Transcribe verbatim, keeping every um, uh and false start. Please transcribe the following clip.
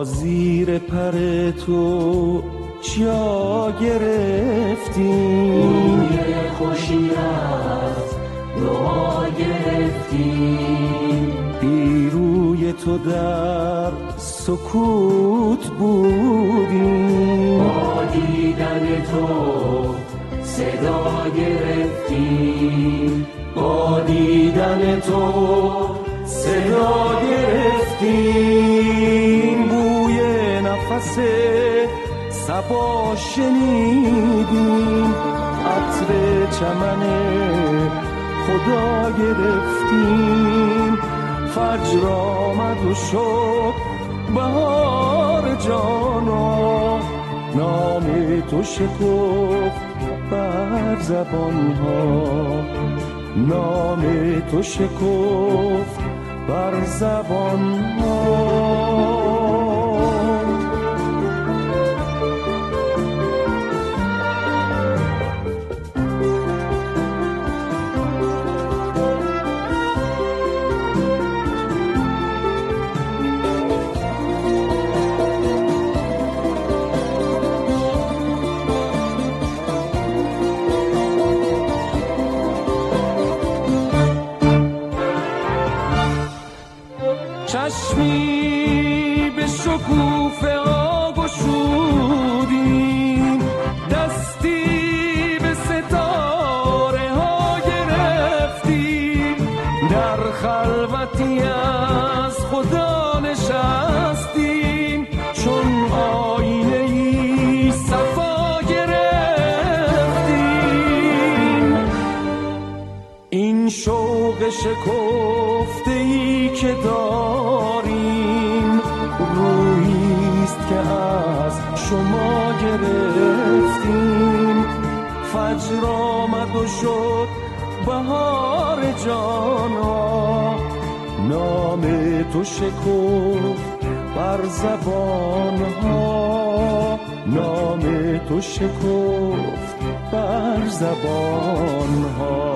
ما زیر پر تو جا گرفتیم، روی خوشی از دعا گرفتیم. بی روی تو در سکوت بودیم، با دیدن تو صدا گرفتیم، با دیدن تو صدا گرفتیم. بوی نفس صبا شنیدیم، عطر چمن خدا گرفتیم. فجر آمد و شد بهار جانا، نام تو شکفت بر زبان ها، نام تو شکفت بر زبان ها. چشمی به شکوفه ها گشودیم، دستی به ستاره ها گرفتیم. در خلوتی از خدا نشستیم، چون آینه ای صفا گرفتیم. این شوق شکفته ای که داریم، روییست که از شما گرفتیم. فجر آمد و شد بهار جانا، نام تو شکفت بر زبان ها، نام تو شکفت بر زبان ها.